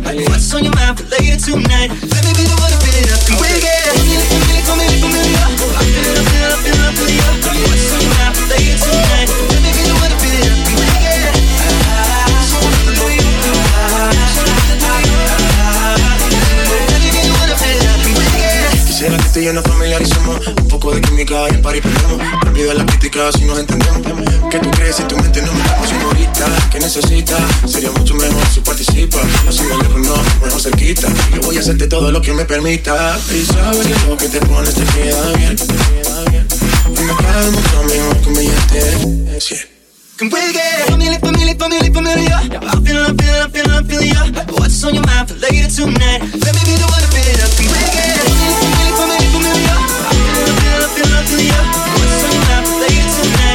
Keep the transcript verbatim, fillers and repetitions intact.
What's on your mind for later tonight? Let me be the one to fill it up and wake it. Familiar, familiar, familiar, familiar. I feel it, I feel it, I feel it, I feel it. What's on your mind for later tonight? Let me be the one to fill it up and wake it. So what to do you? So what to do you? Let me be the one to fill it up and wake it. Quisiera que tú y yo nos familiaricemos. Un poco de química y en party perdemos. Olvida las críticas si nos entendemos. ¿Qué tú crees si tu mente no me da emoción ahorita? ¿Qué necesitas? Sería mucho mejor si participas. No soy de lejos, no, mejor cerquita. Yo voy a hacerte todo lo que me permita. Y sabes que lo que te pones te queda bien, te queda bien. Y me cae mucho mejor que un billete. Sí. Can we get familiar, familiar, familiar, familiar? I'm feeling, I'm feeling, I'm feeling, I'm feeling ya. What's on your mind for later tonight? Let me be the one to fill it up. Can we get familiar, familiar, familiar, familiar? I'm feeling, I'm feeling, I'm feeling, I'm feeling ya. What's on your mind for later tonight?